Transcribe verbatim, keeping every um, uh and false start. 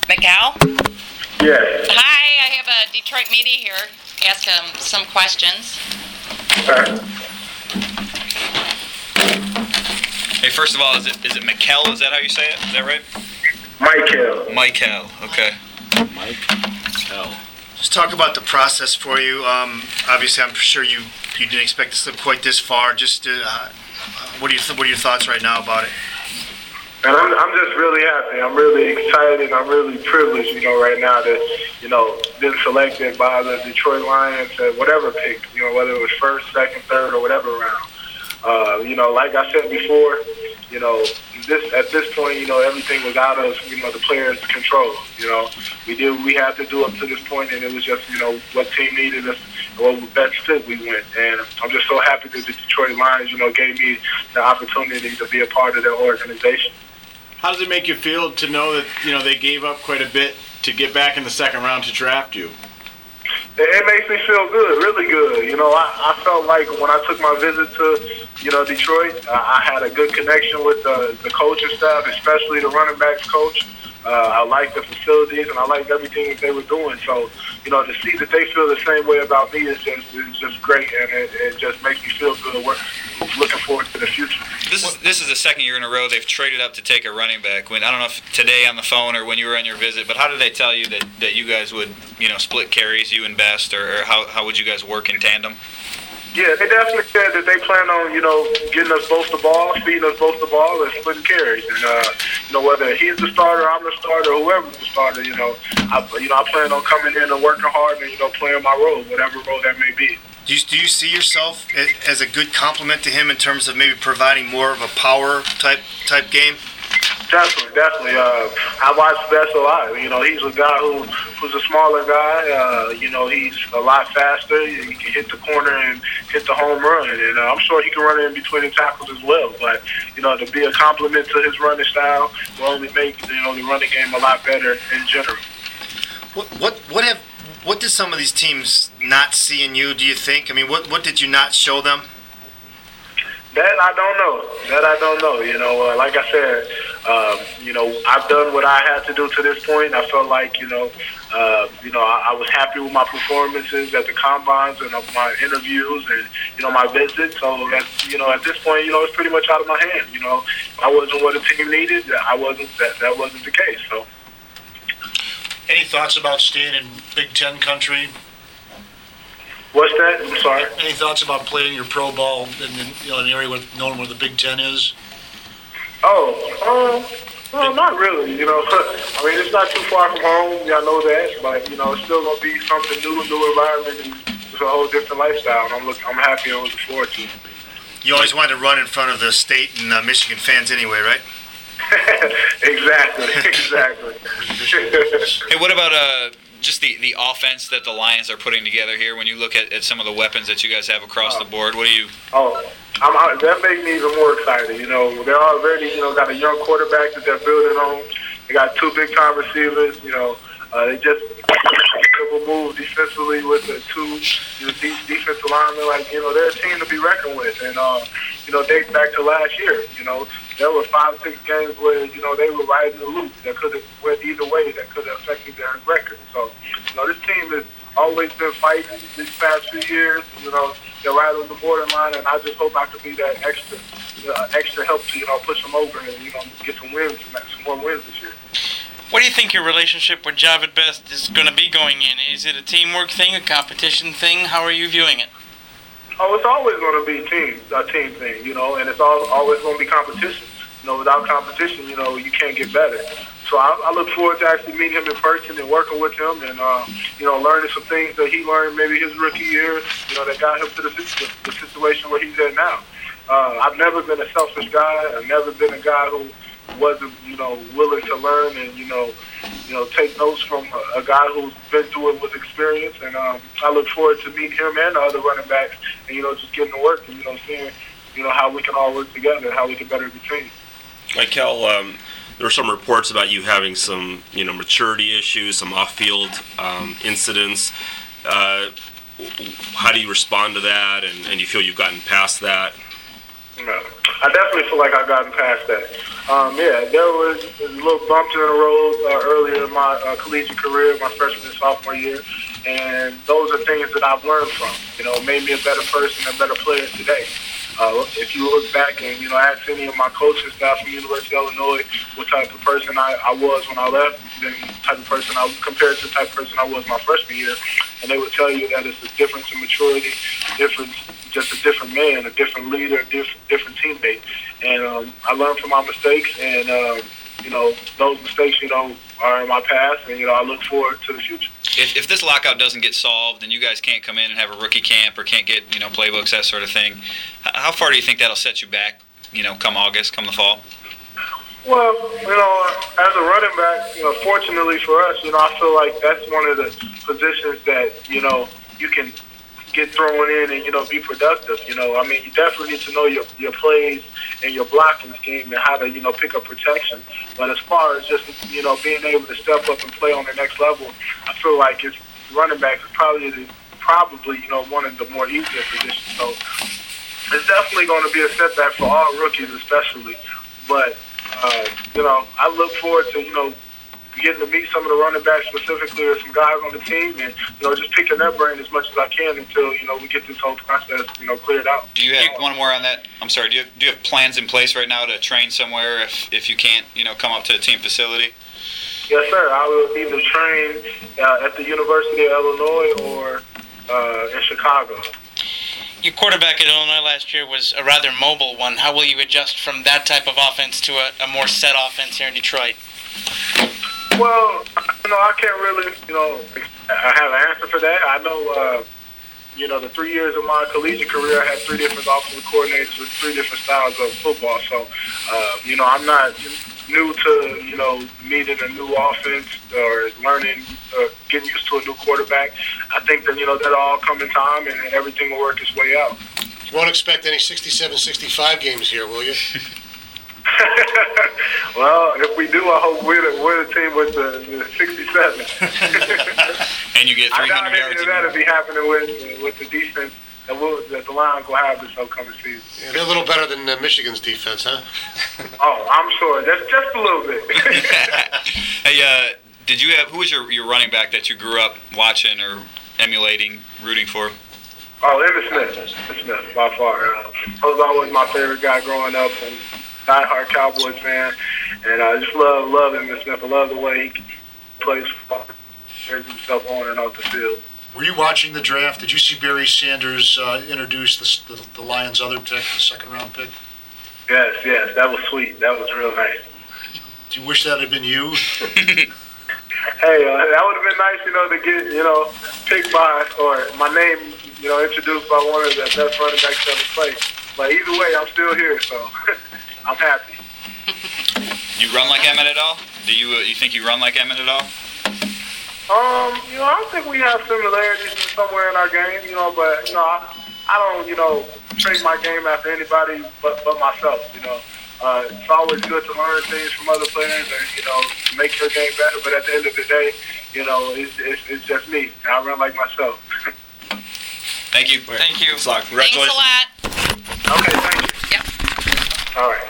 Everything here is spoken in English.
Miguel? Yes. Hi, I have a Detroit media here. Ask him some questions. Okay. Hey, first of all, is it is it Mikel? Is that how you say it? Is that right? Michael. Mikel. Okay. Michael. Just talk about the process for you. Um, obviously, I'm sure you, you didn't expect to slip quite this far. Just uh, what are your what are your thoughts right now about it? And I'm, I'm just really happy. I'm really excited. I'm really privileged, you know, right now to, you know, been selected by the Detroit Lions at whatever pick, you know, whether it was first, second, third, or whatever round. Uh, you know, like I said before, you know, this at this point, you know, everything was out of, you know, the players' control. You know, we did we had to do up to this point, and it was just, you know, what team needed us, and what best fit we went. And I'm just so happy that the Detroit Lions, you know, gave me the opportunity to be a part of their organization. How does it make you feel to know that, you know, they gave up quite a bit to get back in the second round to draft you? It makes me feel good, really good. You know, I, I felt like when I took my visit to, you know, Detroit, I, I had a good connection with the, the coaching staff, especially the running backs coach. Uh, I liked the facilities, and I liked everything that they were doing. So, you know, to see that they feel the same way about me is just is just great, and it, it just makes me feel good. We're looking forward to the future. This is this is the second year in a row they've traded up to take a running back. When I don't know if today on the phone or when you were on your visit, but how did they tell you that, that you guys would, you know, split carries, you and Best, or, or how how would you guys work in tandem? Yeah, they definitely said that they plan on, you know, getting us both the ball, feeding us both the ball, and splitting carries. And, uh, you know, whether he's the starter, I'm the starter, whoever's the starter, you know, I, you know, I plan on coming in and working hard and, you know, playing my role, whatever role that may be. Do you, do you see yourself as a good complement to him in terms of maybe providing more of a power type type game? Definitely, definitely. Uh, I watch Best a lot. You know, he's a guy who who's a smaller guy. Uh, you know, he's a lot faster. He can hit the corner and hit the home run, and uh, I'm sure he can run in between the tackles as well. But you know, to be a compliment to his running style will only make, you know, the running game a lot better in general. What what what have what did some of these teams not see in you, do you think? I mean, what what did you not show them? That I don't know. That I don't know. You know, uh, like I said, um, you know, I've done what I had to do to this point. I felt like, you know, uh, you know, I, I was happy with my performances at the combines and of my interviews and, you know, my visits. So, that's, you know, at this point, you know, it's pretty much out of my hands. You know, I wasn't what the team needed. I wasn't. That that wasn't the case. So. Any thoughts about staying in Big Ten country? What's that? I'm sorry. Any thoughts about playing your pro ball in, in you know, an area with knowing where the Big Ten is? Oh, um, well, not really. You know, I mean, it's not too far from home. Yeah, I know that, but you know, it's still gonna be something new, new environment, and it's a whole different lifestyle. And I'm look, I'm happy and looking forward to it. You always wanted to run in front of the state and uh, Michigan fans anyway, right? exactly, exactly. Hey, what about uh, just the, the offense that the Lions are putting together here? When you look at, at some of the weapons that you guys have across oh. the board, what do you? Oh, I'm, I, that makes me even more excited. You know, they're already, you know, got a young quarterback that they're building on. They got two big time receivers. You know, uh, they just couple moves defensively with the two you know, de- defensive linemen. Like, you know, they're a team to be reckoned with, and uh, you know, dates back to last year. You know, there were five, six games where, you know, they were right in the loop that could have went either way, that could have affected their record. So, you know, this team has always been fighting these past few years. You know, they're right on the borderline, and I just hope I could be that extra, uh, extra help to, you know, push them over and, you know, get some wins, some more wins this year. What do you think your relationship with Jahvid Best is going to be going in? Is it a teamwork thing, a competition thing? How are you viewing it? Oh, it's always going to be team, a team thing, you know, and it's all, always going to be competition. You know, without competition, you know, you can't get better. So I, I look forward to actually meeting him in person and working with him and, uh, you know, learning some things that he learned maybe his rookie year, you know, that got him to the, the situation where he's at now. Uh, I've never been a selfish guy. I've never been a guy who wasn't, you know, willing to learn and, you know, you know, take notes from a, a guy who's been through it with experience. And um, I look forward to meeting him and the other running backs and, you know, just getting to work and, you know, seeing, you know, how we can all work together, how we can better the team. Michael, um, there were some reports about you having some, you know, maturity issues, some off-field um, incidents. Uh, how do you respond to that, and, and you feel you've gotten past that? No, I definitely feel like I've gotten past that. um, yeah, there was a little bumps in the road uh, earlier in my uh, collegiate career, my freshman and sophomore year, and those are things that I've learned from. You know, made me a better person, a better player today. Uh, if you look back and, you know, ask any of my coaching staff from University of Illinois what type of person I, I was when I left, then the type of person I compared to the type of person I was my freshman year, and they would tell you that it's a difference in maturity, difference, just a different man, a different leader, a different, different teammate. And um, I learned from my mistakes, and, um, you know, those mistakes, you know, are in my past, and, you know, I look forward to the future. If, if this lockout doesn't get solved and you guys can't come in and have a rookie camp or can't get, you know, playbooks, that sort of thing, h- how far do you think that'll set you back, you know, come August, come the fall? Well, you know, as a running back, you know, fortunately for us, you know, I feel like that's one of the positions that, you know, you can get thrown in and, you know, be productive. You know, I mean, you definitely need to know your, your plays and your blocking scheme and how to, you know, pick up protection. But as far as just, you know, being able to step up and play on the next level, I feel like it's running back is probably, the, probably, you know, one of the more easier positions. So it's definitely going to be a setback for all rookies especially. But, uh, you know, I look forward to, you know, getting to meet some of the running backs specifically or some guys on the team and, you know, just picking their brain as much as I can until, you know, we get this whole process, you know, cleared out. Do you have one more on that? I'm sorry. Do you have, do you have plans in place right now to train somewhere if, if you can't, you know, come up to the team facility? Yes, sir. I will either train uh, at the University of Illinois or uh, in Chicago. Your quarterback at Illinois last year was a rather mobile one. How will you adjust from that type of offense to a, a more set offense here in Detroit? Well, you know, I can't really, you know, I have an answer for that. I know, uh, you know, the three years of my collegiate career, I had three different offensive coordinators with three different styles of football. So, uh, you know, I'm not new to, you know, meeting a new offense or learning, uh, getting used to a new quarterback. I think that, you know, that'll all come in time and everything will work its way out. You won't expect any sixty-seven sixty-five games here, will you? Well, if we do, I hope we're the, we're the team with the, the sixty-seven. And you get three hundred I yards. doubt that'll be happening with with the defense that, we'll, that the Lions will have this upcoming season. Yeah, they're a little better than uh, Michigan's defense, huh? Oh, I'm sure. That's just a little bit. Hey, uh, did you have who was your, your running back that you grew up watching or emulating, rooting for? Oh, Emmitt Smith. Emmitt Smith, by far. Uh, he was always my favorite guy growing up, and diehard Cowboys fan, and I just love love Emmitt Smith. I love the way he plays football, carries himself on and off the field. Were you watching the draft? Did you see Barry Sanders uh, introduce the, the, the Lions' other pick, the second round pick? Yes, yes, that was sweet. That was real nice. Do you wish that had been you? Hey, uh, that would have been nice, you know, to get, you know, picked by, or my name, you know, introduced by one of the best running backs ever played. But either way, I'm still here, so I'm happy. You run like Emmett at all? Do you uh, you think you run like Emmett at all? Um, you know, I think we have similarities somewhere in our game, you know, but, you know, I, I don't, you know, trade my game after anybody but, but myself, you know. Uh, it's always good to learn things from other players and, you know, make your game better, but at the end of the day, you know, it's, it's, it's just me. I run like myself. Thank you. Thank you. Congratulations. Thanks a lot. Okay, thank you. Yep. All right.